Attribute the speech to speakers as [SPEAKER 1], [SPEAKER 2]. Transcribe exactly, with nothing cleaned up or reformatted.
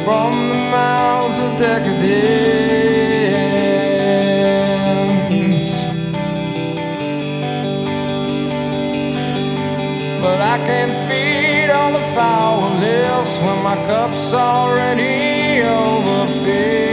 [SPEAKER 1] from the mouths of decadence. But I can't feed all the foul lips when my cup's already overfilled.